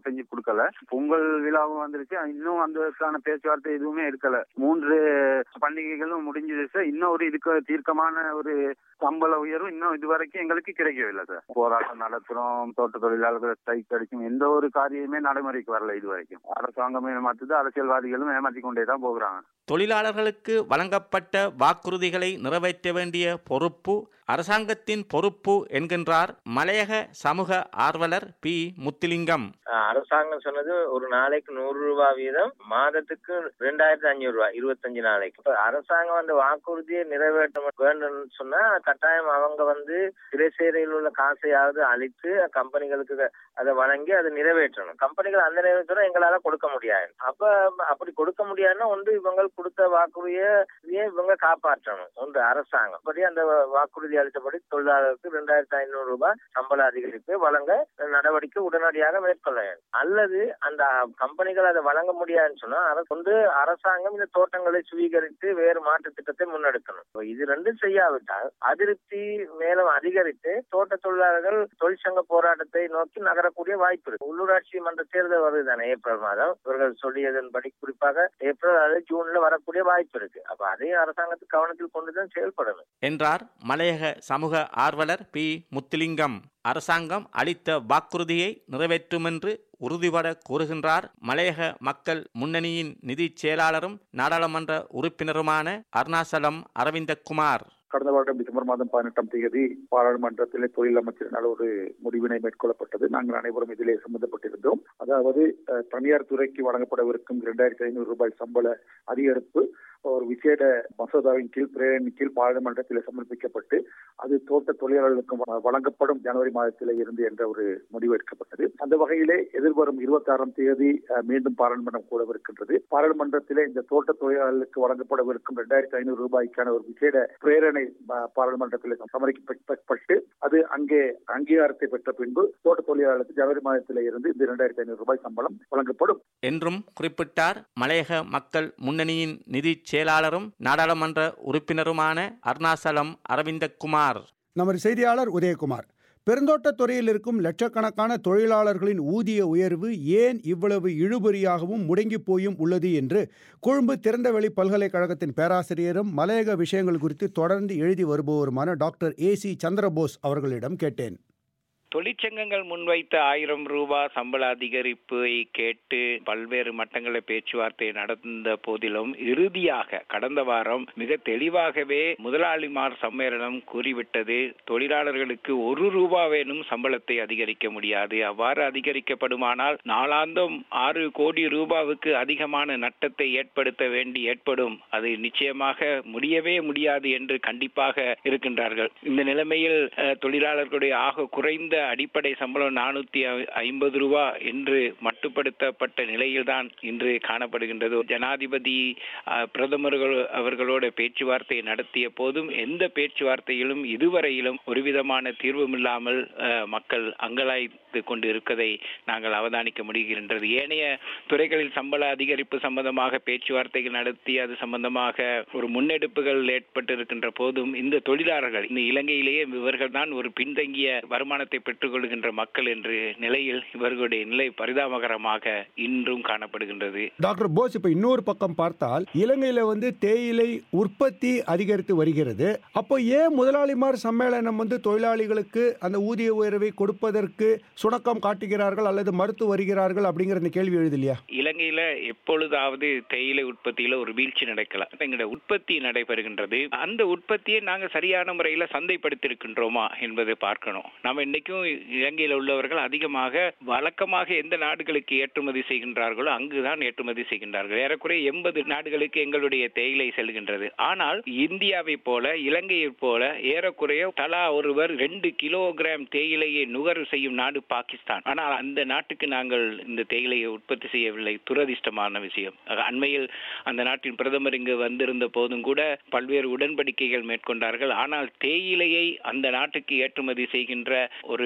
செஞ்சு கொடுக்கல. பொங்கல் விழாவும் வந்திருக்கு, இன்னும் அந்த பேச்சுவார்த்தை எதுவுமே இருக்கல. மூன்று பண்டிகைகளும் முடிஞ்சது சார். இன்னும் ஒரு இதுக்கு தீர்க்கமான ஒரு சம்பள உயர்வு இன்னும் இதுவரைக்கும் எங்களுக்கு கிடைக்கவில்லை சார். போராட்டம் நடத்துறோம், தோட்ட தொழிலாளர்கள் ஸ்ட்ரைக் அடிக்கும், எந்த ஒரு காரியமே நடைமுறைக்கு வரல இது வரைக்கும். அரசாங்கம் ஏமாத்துது, அரசியல்வாதிகளும் ஏமாற்றி கொண்டே தான் போகிறாங்க. தொழிலாளர்களுக்கு வழங்கப்பட்ட வாக்குறுதிகளை நிறைவேற்ற வேண்டிய பொறுப்பு அரசாங்கத்தின் பொறுப்பு என்கின்றார் மலையக சமூக ஆர்வலர் பி முத்துலிங்கம். அரசாங்கம் சொன்னது ஒரு நாளைக்கு நூறு ரூபாய் வீதம், மாதத்துக்கு ரெண்டாயிரத்தி அஞ்சூறு ரூபாய் இருபத்தஞ்சு நாளைக்கு. இப்ப அரசாங்கம் அந்த வாக்குறுதியை நிறைவேற்ற வேண்டும் சொன்னா கட்டாயம் அவங்க வந்து திரைசேரியில் உள்ள காசையாவது அளித்து கம்பெனிகளுக்கு அதை வழங்கி அதை நிறைவேற்றணும். கம்பெனிகள் அந்த நிறைவேற்ற எங்களால கொடுக்க முடியாது. அப்ப அப்படி கொடுக்க முடியாதுன்னா ஒன்று இவங்க கொடுத்த வாக்குறுதியை இவங்க காப்பாற்றணும். ஒன்று அரசாங்கம் படி அந்த வாக்குறுதி அளித்தபடி தொழிலாளருக்கு இரண்டாயிரத்தி ஐநூறு ரூபாய் சம்பள அதிகரிப்பு வழங்க நடவடிக்கை உடனடியாக மேற்கொள்ள வேண்டும். அல்லது அந்த கம்பெனிகள் அதை வழங்க முடியாதுன்னு சொன்னா ஒன்று அரசாங்கம் இந்த தோட்டங்களை சுவீகரித்து வேறு மாற்று திட்டத்தை முன்னெடுக்கணும். இது ரெண்டும் செய்யாவிட்டால் அதிருப்தி மேலும் அதிகரித்து தோட்ட தொழிலாளர்கள் தொழிற்சங்க போராட்டத்தை நோக்கி நகரக்கூடிய வாய்ப்பு இருக்கு. உள்ளூராட்சி மன்ற தேர்தல் வருதுதானே ஏப்ரல் மாதம், இவர்கள் சொல்லியதன்படி குறிப்பாக ஏப்ரல் அல்லது ஜூன்ல வரக்கூடிய வாய்ப்பு இருக்கு. அப்ப அதையும் அரசாங்கத்துக்கு கவனத்தில் கொண்டுதான் செயல்படணும் என்றார் மலையக சமூக ஆர்வலர் பி முத்துலிங்கம். அரசாங்கம் அளித்த வாக்குறுதியை நிறைவேற்றும் என்று உறுதிபட கூறுகின்றார் மலையக மக்கள் முன்னணியின் நிதி செயலாளரும் நாடாளுமன்ற உறுப்பினருமான அருணாசலம் அரவிந்தகுமார். கடந்த வருடம் டிசம்பர் மாதம் பதினெட்டாம் தேதி பாராளுமன்றத்திலே தொழில் அமைச்சரினால் ஒரு முடிவினை மேற்கொள்ளப்பட்டது. நாங்கள் அனைவரும் இதிலே சம்பந்தப்பட்டிருந்தோம். அதாவது தனியார் துறைக்கு வழங்கப்படவிருக்கும் இரண்டாயிரத்தி ஐநூறு ரூபாய் சம்பள அதிகரிப்பு ஒரு விசேட மசோதாவின் கீழ் பிரேரணின் கீழ் பாராளுமன்றத்தில் சமர்ப்பிக்கப்பட்டு அது தோட்ட தொழிலாளர்களுக்கு வழங்கப்படும் ஜனவரி மாதத்திலே இருந்து என்ற ஒரு முடிவு எடுக்கப்பட்டது. அந்த வகையிலே எதிர்வரும் இருபத்தி ஆறாம் தேதி மீண்டும் பாராளுமன்றம் கூடவிருக்கின்றது. பாராளுமன்றத்திலே இந்த தோட்ட தொழிலாளர்களுக்கு வழங்கப்படவிருக்கும் இரண்டாயிரத்தி ஐநூறு ரூபாய்க்கான ஒரு விசேட பிரேரணை பாராளுமன்றத்தில் சமர்ப்பிக்கப்பட்டு அது அங்கே அங்கீகாரத்தை பெற்ற பின்பு தோட்ட தொழிலாளர்களுக்கு ஜனவரி மாதத்திலே இருந்து இந்த இரண்டாயிரத்தி ஐநூறு ரூபாய் சம்பளம் வழங்கப்படும் என்றும் குறிப்பிட்டார் மலையக மக்கள் முன்னணியின் நிதி செயலாளரும் நாடாளுமன்ற உறுப்பினருமான அருணாசலம் அரவிந்தகுமார். நமது செய்தியாளர் உதயகுமார். பெருந்தோட்டத் துறையில் இருக்கும் லட்சக்கணக்கான தொழிலாளர்களின் ஊதிய உயர்வு ஏன் இவ்வளவு இழுபறியாகவும் முடங்கி போயும் உள்ளது என்று கொழும்பு திறந்தவெளி பல்கலைக்கழகத்தின் பேராசிரியரும் மலையக விஷயங்கள் குறித்து தொடர்ந்து எழுதி வருபவருமான டாக்டர் ஏ சி சந்திரபோஸ் அவர்களிடம் கேட்டேன். தொழிற்சங்கங்கள் முன்வைத்த ஆயிரம் ரூபாய் சம்பள அதிகரிப்பை கேட்டு பல்வேறு மட்டங்களில் பேச்சுவார்த்தை நடந்த போதிலும் இறுதியாக கடந்த வாரம் மிக தெளிவாகவே முதலாளிமார் சம்மேளனம் கூறிவிட்டது, தொழிலாளர்களுக்கு ஒரு ரூபாவேனும் சம்பளத்தை அதிகரிக்க முடியாது. அவ்வாறு அதிகரிக்கப்படுமானால் நாளாந்தம் ஆறு கோடி ரூபாவுக்கு அதிகமான நட்டத்தை ஏற்படுத்த வேண்டி ஏற்படும். அது நிச்சயமாக முடியவே முடியாது என்று கண்டிப்பாக இருக்கின்றார்கள். இந்த நிலைமையில் தொழிலாளர்களுடைய ஆக குறைந்த அடிப்படை சம்பளம் நானூத்தி ஐம்பது ரூபாய் என்று மட்டுப்படுத்தப்பட்ட நிலையில்தான் இன்று காணப்படுகின்றது. ஜனாதிபதி பிரதமர்கள் அவர்களோட பேச்சுவார்த்தை நடத்திய போதும் எந்த பேச்சுவார்த்தையிலும் இதுவரையிலும் ஒரு விதமான தீர்வும் இல்லாமல் மக்கள் அங்கலாய்த்து கொண்டு இருக்கதை நாங்கள் அவதானிக்க முடிகின்றது. ஏனைய துறைகளில் சம்பள அதிகரிப்பு சம்பந்தமாக பேச்சுவார்த்தைகள் நடத்தி அது சம்பந்தமாக ஒரு முன்னெடுப்புகள் ஏற்பட்டிருக்கின்ற போதும் இந்த தொழிலாளர்கள் இந்த இலங்கையிலேயே இவர்கள் தான் ஒரு பின்தங்கிய வருமானத்தை பெற்றுக் கொள்கின்ற மக்கள் என்ற நிலையில் இவர்களுடைய நிலை பரிதாபகரமாக இன்றும் காணப்படுகின்றது. டாக்டர் போஸ், இப்ப இன்னொரு பக்கம் பார்த்தால் இலங்கையில வந்து தேயிலை உற்பத்தி அதிகரித்து வருகிறது. அப்போ ஏன் முதலாளிமார் சம்மேளனம் வந்து தொழிலாளிகளுக்கு அந்த ஊதிய உயர்வை கொடுப்பதற்கு சுணக்கம் காட்டுகிறார்கள் அல்லது மறுத்து வருகிறார்கள் அப்படிங்கிற இந்த கேள்வி எழுது இல்லையா? இலங்கையில எப்பொழுதாவது தேயிலை உற்பத்தியில ஒரு வீழ்ச்சி நடக்கலாம். எங்களுடைய உற்பத்தி நடைபெறுகின்றது. அந்த உற்பத்தியை நாங்கள் சரியான முறையில சந்தைப்படுத்தி இருக்கின்றோமா என்பதை பார்க்கணும். நம்ம இன்னைக்கும் இலங்கையில் உள்ளவர்கள் அதிகமாக வழக்கமாக எந்த நாடுகளுக்கு ஏற்றுமதி செய்கின்றார்களோ அங்குதான் ஏற்றுமதி செய்கின்றார்கள். ஏறக்குறைய எண்பது நாடுகளுக்கு எங்களுடைய தேயிலை செல்கின்றது. ஆனால் இந்தியாவை போல இலங்கையை போல ஏறக்குறைய தலா ஒருவர் ரெண்டு கிலோகிராம் தேயிலையை நுகர்வு செய்யும் நாடு பாகிஸ்தான். ஆனால் அந்த நாட்டுக்கு நாங்கள் இந்த தேயிலையை உற்பத்தி செய்யவில்லை. துரதிர்ஷ்டமான விஷயம். அண்மையில் அந்த நாட்டின் பிரதமர் இங்கு வந்திருந்த போதும் கூட பல்வேறு உடன்படிக்கைகள் மேற்கொண்டார்கள். ஆனால் தேயிலையை அந்த நாட்டுக்கு ஏற்றுமதி செய்கின்ற ஒரு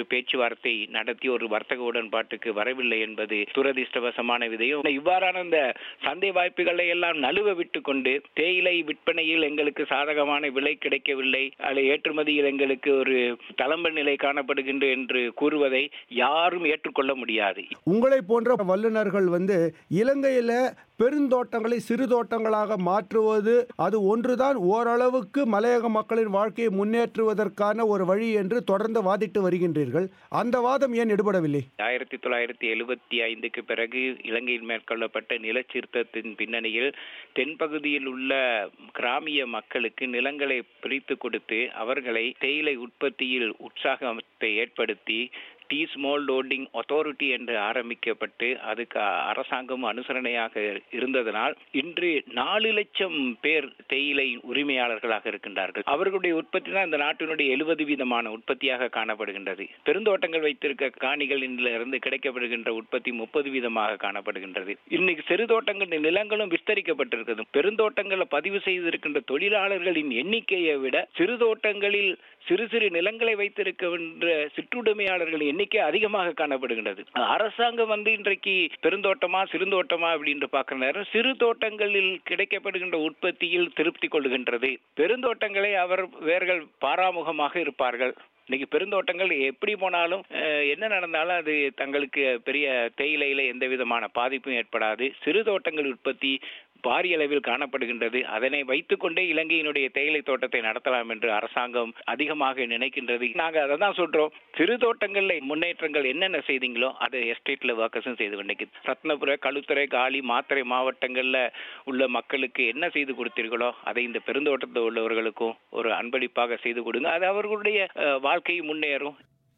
பேச்சுவார்த்தை நடத்தி ஒரு வர்த்தக உடன்பாட்டுக்கு வரவில்லை என்பது துரதிர்ஷ்டவசமான விதையும். இவ்வாறான இந்த சந்தை வாய்ப்புகளை எல்லாம் நழுவ விட்டு கொண்டு தேயிலை விற்பனையில் எங்களுக்கு சாதகமான விலை கிடைக்கவில்லை, அல்லது ஏற்றுமதியில் எங்களுக்கு ஒரு தளம்ப நிலை காணப்படுகின்ற என்று கூறுவதை யாரும் ஏற்றுக்கொள்ள முடியாது. உங்களை போன்ற வல்லுநர்கள் வந்து இலங்கையில பெருந்தோட்டங்களை சிறு தோட்டங்களாக மாற்றுவது அது ஒன்றுதான் ஓரளவுக்கு மலையக மக்களின் வாழ்க்கையை முன்னேற்றுவதற்கான ஒரு வழி என்று தொடர்ந்து வாதிட்டு வருகின்றீர்கள். அந்த வாதம் ஏன் எடுபடவில்லை? ஆயிரத்தி தொள்ளாயிரத்தி எழுபத்தி ஐந்துக்கு பிறகு இலங்கையில் மேற்கொள்ளப்பட்ட நிலச்சீர்த்தத்தின் பின்னணியில் தென்பகுதியில் உள்ள கிராமிய மக்களுக்கு நிலங்களை பிரித்து கொடுத்து அவர்களை தேயிலை உற்பத்தியில் உற்சாகத்தை ஏற்படுத்தி டீ ஸ்மால் ஹோல்டிங் அத்தாரிட்டி என்று ஆரம்பிக்கப்பட்டு அதுக்கு அரசாங்கம் அனுசரணையாக இருந்ததனால் இன்று நாலு லட்சம் பேர் தேயிலை உரிமையாளர்களாக இருக்கின்றார்கள். அவர்களுடைய உற்பத்தி தான் இந்த நாட்டினுடைய எழுபது வீதமான உற்பத்தியாக காணப்படுகின்றது. பெருந்தோட்டங்கள் வைத்திருக்க காணிகளிலிருந்து கிடைக்கப்படுகின்ற உற்பத்தி முப்பது வீதமாக காணப்படுகின்றது. இன்னைக்கு சிறு தோட்டங்கள் நிலங்களும் விஸ்தரிக்கப்பட்டிருக்கிறது. பெருந்தோட்டங்களை பதிவு செய்திருக்கின்ற தொழிலாளர்களின் எண்ணிக்கையை விட சிறு தோட்டங்களில் சிறு சிறு நிலங்களை வைத்திருக்கின்ற சிற்றுடைமையாளர்களின் எண்ணிக்கை அதிகமாக காணப்படுகின்றது. அரசாங்கம் வந்து இன்றைக்கு பெருந்தோட்டமா சிறுந்தோட்டமா அப்படின்னு பார்க்கிற நேரம் சிறு தோட்டங்களில் கிடைக்கப்படுகின்ற உற்பத்தியில் திருப்தி கொள்கின்றது. பெருந்தோட்டங்களை அவர்கள் பாராமுகமாக இருப்பார்கள். இன்னைக்கு பெருந்தோட்டங்கள் எப்படி போனாலும் என்ன நடந்தாலும் அது தங்களுக்கு பெரிய தேயிலையில எந்த விதமான பாதிப்பும் ஏற்படாது. சிறு தோட்டங்கள் உற்பத்தி பாரிய அளவில் காணப்படுகின்றது. அதனை வைத்துக் கொண்டே இலங்கையினுடைய தேயிலை தோட்டத்தை நடத்தலாம் என்று அரசாங்கம் அதிகமாக நினைக்கின்றது. நாங்க அதை தான் சொல்றோம். சிறு தோட்டங்கள்ல முன்னேற்றங்கள் என்னென்ன செய்தீங்களோ அதை எஸ்டேட்ல ஒர்க்கர்ஸும் செய்து கொண்டீங்க. ரத்னபுர, களுத்துறை, காலி, மாத்தறை மாவட்டங்கள்ல உள்ள மக்களுக்கு என்ன செய்து கொடுத்தீர்களோ அதை இந்த பெருந்தோட்டத்தில் உள்ளவர்களுக்கும் ஒரு அன்பளிப்பாக செய்து கொடுங்க. அது அவர்களுடைய வாழ்க்கை முன்னேறும்.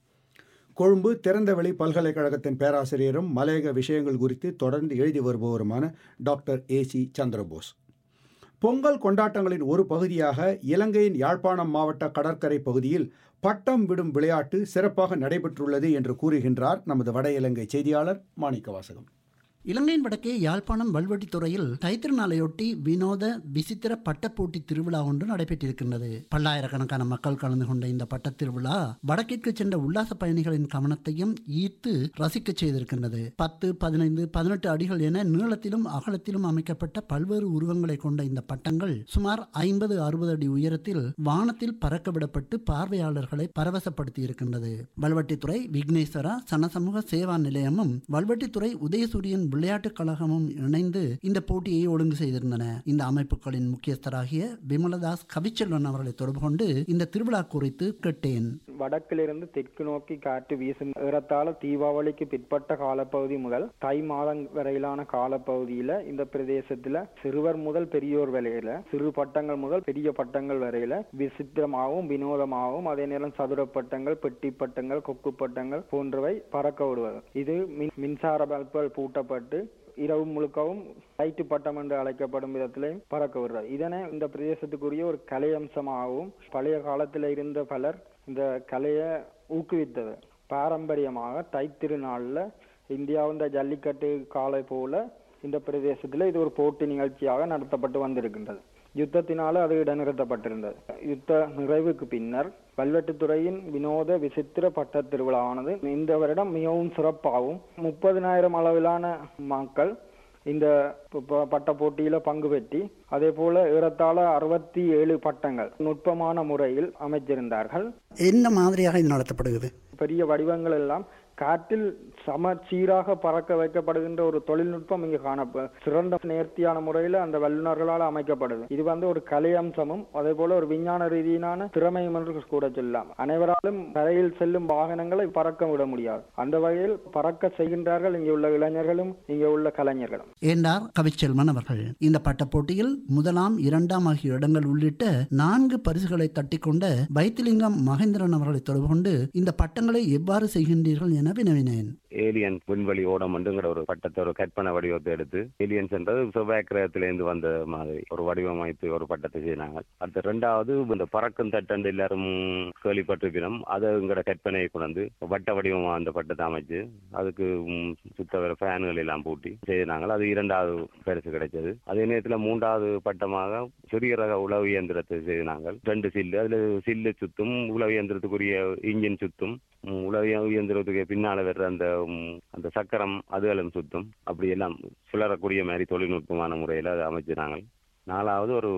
கொழும்பு திறந்தவெளி பல்கலைக்கழகத்தின் பேராசிரியரும் மலையக விஷயங்கள் குறித்து தொடர்ந்து எழுதி வருபவருமான doctor A C Chandrabose Pongal கொண்டாட்டங்களின் ஒரு பகுதியாக இலங்கையின் யாழ்ப்பாணம் மாவட்ட கடற்கரை பகுதியில் பட்டம் விடும் விளையாட்டு சிறப்பாக நடைபெற்றுள்ளது என்று கூறுகின்றார் நமது வட இலங்கை செய்தியாளர் மாணிக்கவாசகம். இலங்கையின் வடக்கே யாழ்ப்பாணம் வல்வெட்டித்துறையில் தைத்திரு நாளையொட்டி வினோத விசித்திர பட்டப்போட்டி திருவிழா ஒன்று நடைபெற்றிருக்கின்றது. பல்லாயிரக்கணக்கான மக்கள் கலந்து கொண்ட இந்த பட்டத் திருவிழா வடக்கிற்கு சென்ற உல்லாச பயணிகளின் கவனத்தையும் ஈர்த்து ரசிக்க செய்திருக்கின்றது. பத்து, பதினைந்து, பதினெட்டு அடிகள் என நீளத்திலும் அகலத்திலும் அமைக்கப்பட்ட பல்வேறு உருவங்களை கொண்ட இந்த பட்டங்கள் சுமார் ஐம்பது அறுபது அடி உயரத்தில் வானத்தில் பறக்க விடப்பட்டு பார்வையாளர்களை பரவசப்படுத்தி இருக்கின்றது. வல்வெட்டித்துறை விக்னேஸ்வரா சனசமூக சேவா நிலையமும் வல்வெட்டித்துறை உதயசூரியன் விளையாட்டுக் கழகமும் இணைந்து இந்த போட்டியை ஒழுங்கு செய்திருந்தன. இந்த அமைப்புகளின் முக்கியஸ்தராகிய விமலதாஸ் கவிச்செல்வன் அவர்களை தொடர்பு கொண்டு இந்த திருவிழா குறித்து கேட்டேன். வடக்கிலிருந்து தெற்கு நோக்கி காற்று வீசும் ஏறத்தாழ தீபாவளிக்கு பிற்பட்ட காலப்பகுதி முதல் தை மாதம் வரையிலான காலப்பகுதியில இந்த பிரதேசத்துல சிறுவர் முதல் பெரியோர் வரையில சிறு பட்டங்கள் முதல் பெரிய பட்டங்கள் வரையில விசித்திரமாகவும் வினோதமாகவும் அதே நேரம் சதுர பட்டங்கள், பெட்டி பட்டங்கள், கொக்கு பட்டங்கள் போன்றவை பறக்க விடுவது. இது மின்சார பல்புகள் பூட்டப்பட்டு இரவு முழுக்கவும் லைட்டு பட்டம் என்று அழைக்கப்படும் விதத்திலையும் பறக்க விடுறது. இதனை இந்த பிரதேசத்துக்குரிய ஒரு கலை அம்சமாகவும் பழைய காலத்தில் இருந்த பலர் இந்த கலையை ஊக்குவித்தது. பாரம்பரியமாக தைத்திருநாளில் இந்தியாவின் ஜல்லிக்கட்டு காலை போல இந்த பிரதேசத்தில் இது ஒரு போட்டி நிகழ்ச்சியாக நடத்தப்பட்டு வந்திருக்கின்றது. யுத்தத்தினால அது இடைநிறுத்தப்பட்டிருந்தது. யுத்த நிறைவுக்கு பின்னர் வல்வெட்டித்துறையின் வினோத விசித்திர பட்ட திருவிழாவானது இந்த வருடம் மிகவும் சிறப்பாகவும் முப்பதினாயிரம் அளவிலான மக்கள் இந்த பட்ட போட்டியில பங்கு பெற்றி அதே போல ஏறத்தாழ அறுபத்தி ஏழு பட்டங்கள் நுட்பமான முறையில் அமைச்சிருந்தார்கள். என்ன மாதிரியாக நடத்தப்படுகிறது? பெரிய வடிவங்கள் எல்லாம் காற்றில் சமச்சீராக பறக்க வைக்கப்படுகின்ற ஒரு தொழில்நுட்பம் இங்கு காணப்படும். சிறந்த நேர்த்தியான முறையில் அந்த வல்லுநர்களால் அமைக்கப்படுது. இது வந்து ஒரு கலை அம்சமும் அதே போல ஒரு விஞ்ஞான ரீதியான திறமையும் என்று கூட சொல்லலாம். அனைவராலும் தரையில் செல்லும் வாகனங்களை பறக்க விட முடியாது. அந்த வகையில் பறக்க செய்கின்றார்கள் இங்கே உள்ள இளைஞர்களும் இங்கே உள்ள கலைஞர்களும் என்றார் கவிச்செல்வன் அவர்கள். இந்த பட்ட போட்டியில் முதலாம் இரண்டாம் ஆகிய இடங்கள் உள்ளிட்ட நான்கு பரிசுகளை தட்டிக்கொண்ட வைத்திலிங்கம் மகேந்திரன் அவர்களை தொடர்பு கொண்டு இந்த பட்டங்களை எவ்வாறு செய்கின்றீர்கள் என வினவினேன். ஏலியன் விண்வெளி ஓடம் என்றுங்கிற ஒரு பட்டத்தை ஒரு கற்பனை வடிவத்தை எடுத்து ஏலியன்ஸ் என்றது செவ்வாய் கிரகத்திலிருந்து வந்த மாதிரி ஒரு வடிவமைத்து ஒரு பட்டத்தை செய்தாங்க. அடுத்த ரெண்டாவது இந்த பறக்கும் தட்டண்டு எல்லாரும் கேள்விப்பட்டிருக்கிறோம். அதை எங்களோட கற்பனையை கொண்டு வட்ட வடிவமா அந்த பட்டத்தை அமைச்சு அதுக்கு சுத்த வர ஃபேன்கள் எல்லாம் பூட்டி செய்தாங்க. அது இரண்டாவது பரிசு கிடைச்சது. அதே நேரத்தில் மூன்றாவது பட்டமாக சிறிய ரக உளவு இயந்திரத்தை செய்தாங்க. ரெண்டு சில்லு அதுல சில்லு சுத்தும் உளவு இயந்திரத்துக்குரிய இன்ஜின் சுத்தும் ம், உலக இயந்திரத்துக்கு பின்னால வர்ற அந்த ம், அந்த சக்கரம் அதுகளும் சுத்தும், அப்படி எல்லாம் சுழறக்கூடிய மாதிரி தொழில்நுட்பமான முறையில் அதை அமைச்சினாங்க. நாலாவது ஒரு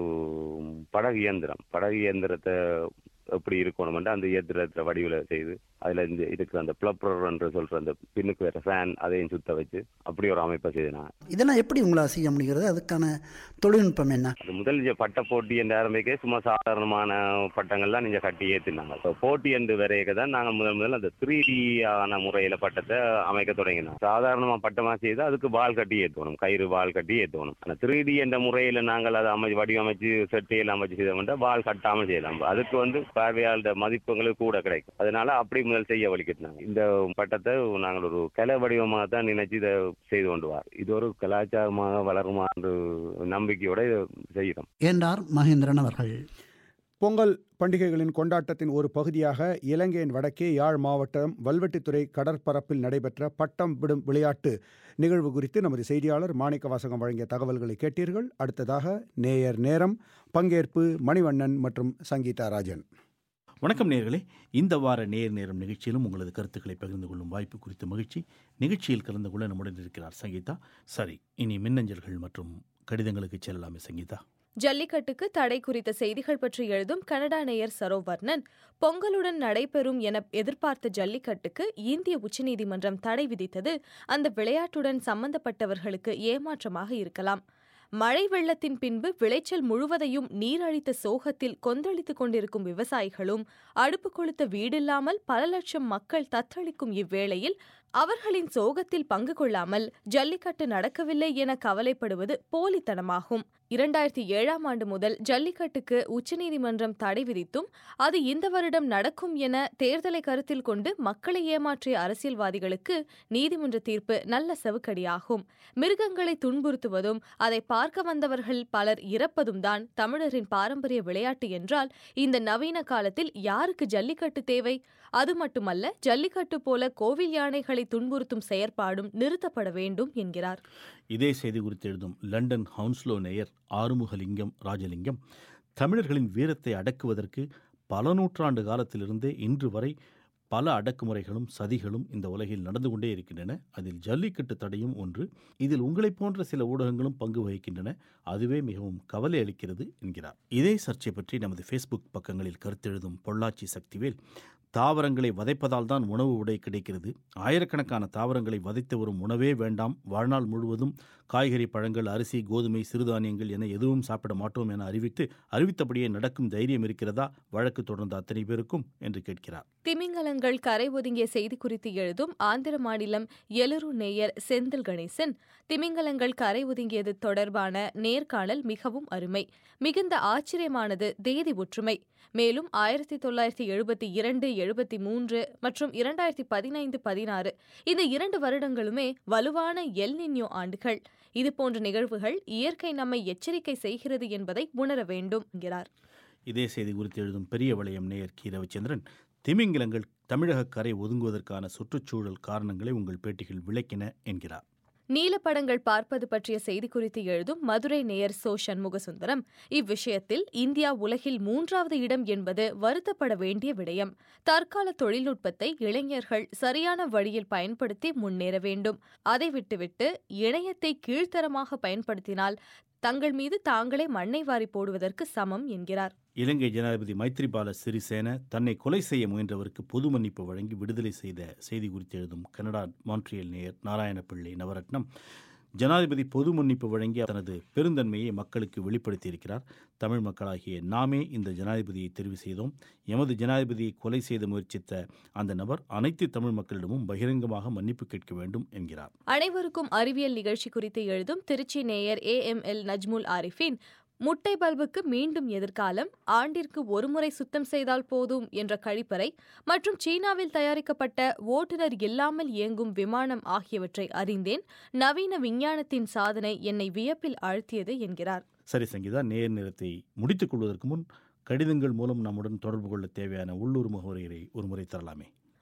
படகு இயந்திரம், படகு இயந்திரத்தை எப்படி இருக்கணும்ட்டு அந்த இயந்திரத்தை வடிவில் செய்து அதில் இந்த இருக்கிற அந்த பிளப்பர் என்று சொல்ற அந்த பின்னுக்கு வேற ஃபேன் அதையும் சுத்த வச்சு அப்படி ஒரு அமைப்பை செய்தினாங்க. இதெல்லாம் எப்படி உங்களால் செய்ய முடிகிறது? அதுக்கான தொழில்நுட்பம் என்ன? அது முதல் இந்த பட்ட போட்டி என்று ஆரம்பிக்க சும்மா சாதாரணமான பட்டங்கள்லாம் நீங்க கட்டி ஏற்றினாங்க. இப்போ போட்டி என்று வரையக்க தான் நாங்கள் முதல் முதல் அந்த த்ரீ டி ஆன முறையில் பட்டத்தை அமைக்க தொடங்கினோம். சாதாரணமாக பட்டமாக செய்து அதுக்கு வால் கட்டி ஏற்றணும், கயிறு வால் கட்டி ஏற்றணும். ஆனால் த்ரீ டி என்ற முறையில் நாங்கள் அதை அமை வடிவமைச்சு செட்டையெல்லாம் அமைச்சு செய்தோம்னா வால் கட்டாமல் செய்யலாம். அதுக்கு வந்து பார்வையாளர் மதிப்புகளுக்கு கூட கிடைக்கும். அதனால அப்படி முதல் செய்ய வலிக்கிட்டாங்க. இந்த பட்டத்தை நாங்கள் ஒரு கலை வடிவமாக தான் நினைச்சு இதை செய்து கொண்டு வார். இது ஒரு கலாச்சாரமாக வளருமா என்று நம்பிக்கையோட செய்கிறோம் என்றார் மகேந்திரன் அவர்கள். பொங்கல் பண்டிகைகளின் கொண்டாட்டத்தின் ஒரு பகுதியாக இலங்கையின் வடக்கே யாழ் மாவட்டம் வல்வெட்டித்துறை கடற்பரப்பில் நடைபெற்ற பட்டம் விடும் விளையாட்டு நிகழ்வு குறித்து நமது செய்தியாளர் மாணிக்க வாசகம் வழங்கிய தகவல்களை கேட்டீர்கள். அடுத்ததாக நேயர் நேரம், பங்கேற்பு மணிவண்ணன் மற்றும் சங்கீதா ராஜன். வணக்கம் நேயர்களே, இந்த வார நேர் நேரம் நிகழ்ச்சியிலும் உங்களது கருத்துக்களை பகிர்ந்து கொள்ளும் வாய்ப்பு குறித்த மகிழ்ச்சி. நிகழ்ச்சியில் கலந்து கொள்ள நம்முடன் இருக்கிறார் சங்கீதா. சரி, இனி மின்னஞ்சல்கள் மற்றும் கடிதங்களுக்கு செல்லலாமே சங்கீதா. ஜல்லிக்கட்டுக்கு தடை குறித்த செய்திகள் பற்றி எழுதும் கனடா நேயர் சரோவர்ணன், பொங்கலுடன் நடைபெறும் என எதிர்பார்த்த ஜல்லிக்கட்டுக்கு இந்திய உச்சநீதிமன்றம் தடை விதித்தது அந்த விளையாட்டுடன் சம்பந்தப்பட்டவர்களுக்கு ஏமாற்றமாக இருக்கலாம். மழை வெள்ளத்தின் பின்பு விளைச்சல் முழுவதையும் நீர் அழித்த சோகத்தில் கொந்தளித்துக் கொண்டிருக்கும் விவசாயிகளும் அடுப்பு கொளுத்த வீடில்லாமல் பல லட்சம் மக்கள் தத்தளிக்கும் இவ்வேளையில் அவர்களின் சோகத்தில் பங்கு கொள்ளாமல் ஜல்லிக்கட்டு நடக்கவில்லை என கவலைப்படுவது போலித்தனமாகும். இரண்டாயிரத்தி ஏழாம் ஆண்டு முதல் ஜல்லிக்கட்டுக்கு உச்சநீதிமன்றம் தடை விதித்தும் அது இந்த வருடம் நடக்கும் என தேர்தலை கருத்தில் கொண்டு மக்களை ஏமாற்றிய அரசியல்வாதிகளுக்கு நீதிமன்ற தீர்ப்பு நல்ல செவுக்கடியாகும். மிருகங்களை துன்புறுத்துவதும் அதை பார்க்க வந்தவர்கள் பலர் இறப்பதும் தான் தமிழரின் பாரம்பரிய விளையாட்டு என்றால் இந்த நவீன காலத்தில் யாருக்கு ஜல்லிக்கட்டு தேவை? அது மட்டுமல்ல, ஜல்லிக்கட்டு போல கோவில் யானைகளை துன்புறுத்தும் செயற்பாடும் நிறுத்தப்பட வேண்டும் என்கிறார். இதே செய்தி குறித்து எழுதும் லண்டன் ஹவுன்ஸ்லோ நேயர் ஆறுமுகலிங்கம் ராஜலிங்கம், தமிழர்களின் வீரத்தை அடக்குவதற்கு பல நூற்றாண்டு காலத்திலிருந்தே இன்று வரை பல அடக்குமுறைகளும் சதிகளும் இந்த உலகில் நடந்து கொண்டே இருக்கின்றன. அதில் ஜல்லிக்கட்டு தடையும் ஒன்று. இதில் உங்களைப் போன்ற சில ஊடகங்களும் பங்கு வகிக்கின்றன. அதுவே மிகவும் கவலை அளிக்கிறது என்கிறார். இதே சர்ச்சை பற்றி நமது ஃபேஸ்புக் பக்கங்களில் கருத்தெழுதும் பொள்ளாச்சி சக்திவேல், தாவரங்களை வதைப்பதால் தான் உணவு உடை கிடைக்கிறது. ஆயிரக்கணக்கான தாவரங்களை வதைத்து வரும் உணவே வேண்டாம், வாழ்நாள் முழுவதும் காய்கறி, பழங்கள், அரிசி, கோதுமை, சிறுதானியங்கள் என எதுவும் சாப்பிட மாட்டோம் என அறிவித்து அறிவித்தபடியே நடக்கும் தைரியம் இருக்கிறதா வழக்கு தொடர்ந்த அத்தனை பேருக்கும் என்று கேட்கிறார். திமிங்கலங்கள் கரை ஒதுங்கிய செய்தி குறித்து எழுதும் ஆந்திர மாநிலம் எலுரு நேயர் செந்தில் கணேசன், திமிங்கலங்கள் கரை ஒதுங்கியது தொடர்பான நேர்காணல் மிகவும் அருமை. மிகுந்த ஆச்சரியமானது தேதி ஒற்றுமை. மேலும் ஆயிரத்தி தொள்ளாயிரத்தி எழுபத்தி இரண்டு எழுபத்தி மூன்று மற்றும் இரண்டாயிரத்தி பதினைந்து பதினாறு இந்த இரண்டு வருடங்களுமே வலுவான எல் நின்யோ ஆண்டுகள். இதுபோன்ற நிகழ்வுகள் இயற்கை நம்மை எச்சரிக்கை செய்கிறது என்பதை உணர வேண்டும் என்கிறார். இதே செய்தி குறித்து எழுதும் பெரிய வளையம் நேயர் கி ரவிச்சந்திரன், திமிங்கிலங்கள் தமிழக கரை ஒதுங்குவதற்கான சுற்றுச்சூழல் காரணங்களை உங்கள் பேட்டிகள் விளக்கின என்கிறார். நீலப்படங்கள் பார்ப்பது பற்றிய செய்தி குறித்து எழுதும் மதுரை நேயர் சோ சண்முகசுந்தரம், இவ்விஷயத்தில் இந்தியா உலகில் மூன்றாவது இடம் என்பது வருத்தப்பட வேண்டிய விடயம். தற்கால தொழில்நுட்பத்தை இளைஞர்கள் சரியான வழியில் பயன்படுத்தி முன்னேற வேண்டும். அதை விட்டுவிட்டு இணையத்தை கீழ்த்தரமாக பயன்படுத்தினால் தங்கள் மீது தாங்களே மண்ணை வாரி போடுவதற்கு சமம் என்கிறார். இலங்கை ஜனாதிபதி மைத்ரிபால சிறிசேன தன்னை கொலை செய்ய முயன்றவருக்கு பொது மன்னிப்பு வழங்கி விடுதலை செய்த செய்தி குறித்து எழுதும் கனடா மான்ட்ரியல் நேயர் நாராயணபிள்ளை நவரத்னம், ஜனாதிபதி பொது மன்னிப்பு வழங்கி தனது பெருந்தன்மையை மக்களுக்கு வெளிப்படுத்தியிருக்கிறார். தமிழ் மக்களாகிய நாமே இந்த ஜனாதிபதியை தெரிவு செய்தோம். எமது ஜனாதிபதியை கொலை செய்த முயற்சித்த அந்த நபர் அனைத்து தமிழ் மக்களிடமும் பகிரங்கமாக மன்னிப்பு கேட்க வேண்டும் என்கிறார். அனைவருக்கும் அறிவியல் நிகழ்ச்சி குறித்து எழுதும் திருச்சி நேயர் A M L Najmul Arifin, முட்டை பல்புக்கு மீண்டும் எதிர்காலம், ஆண்டிற்கு ஒருமுறை சுத்தம் செய்தால் போதும் என்ற கழிப்பறை மற்றும் சீனாவில் தயாரிக்கப்பட்ட ஓட்டுநர் இல்லாமல் இயங்கும் விமானம் ஆகியவற்றை அறிந்தேன். நவீன விஞ்ஞானத்தின் சாதனை என்னை வியப்பில் ஆழ்த்தியது என்கிறார். சரி சங்கீதா, நேர் நேரத்தை முடித்துக் கொள்வதற்கு முன் கடிதங்கள் மூலம் நம்முடன் தொடர்பு கொள்ள தேவையான உள்ளூர் முகவரியை ஒருமுறை தரலாமே.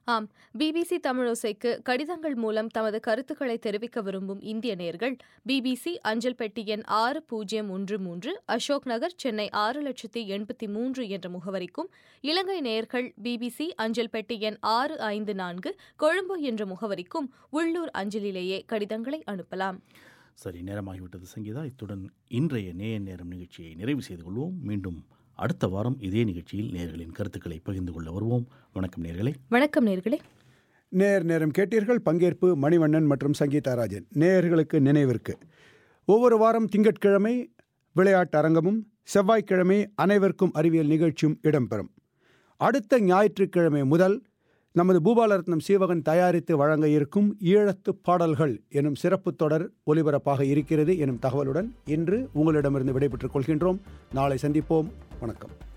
ஆம், பிபிசி தமிழோசைக்கு கடிதங்கள் மூலம் தமது கருத்துக்களை தெரிவிக்க விரும்பும் இந்திய நேயர்கள் பிபிசி அஞ்சல் பெட்டி எண் ஆறு பூஜ்ஜியம் ஒன்று மூன்று அசோக் நகர், சென்னை ஆறு லட்சத்தி எண்பத்தி மூன்று என்ற முகவரிக்கும், இலங்கை நேயர்கள் பிபிசி அஞ்சல் பெட்டி எண் ஆறு ஐந்து நான்கு கொழும்பு என்ற முகவரிக்கும் உள்ளூர் அஞ்சலிலேயே கடிதங்களை அனுப்பலாம். சரி, நேரமாகிவிட்டது சங்கீதா. இத்துடன் இன்றைய நேய நேரம் நிகழ்ச்சியை நிறைவு செய்து கொள்வோம். மீண்டும் அடுத்த வாரம் இதே நிகழ்ச்சியில் நேயர்களின் கருத்துக்களை பகிர்ந்து கொள்ள வருவோம். வணக்கம் நேயர்களே. வணக்கம் நேயர்களே. நேர் நேரம் கேட்டீர்கள். பங்கேற்பு மணிவண்ணன் மற்றும் சங்கீதா ராஜன். நேயர்களுக்கு நினைவிற்கு, ஒவ்வொரு வாரம் திங்கட்கிழமை விளையாட்டு அரங்கமும், செவ்வாய்க்கிழமை அனைவருக்கும் அறிவியல் நிகழ்ச்சியும் இடம்பெறும். அடுத்த ஞாயிற்றுக்கிழமை முதல் நமது பூபாலரத்னம் சீவகன் தயாரித்து வழங்க இருக்கும் ஈழத்து பாடல்கள் எனும் சிறப்பு தொடர் ஒலிபரப்பாக இருக்கிறது எனும் தகவலுடன் இன்று உங்களிடமிருந்து விடைபெற்றுக் கொள்கின்றோம். நாளை சந்திப்போம். வணக்கம்.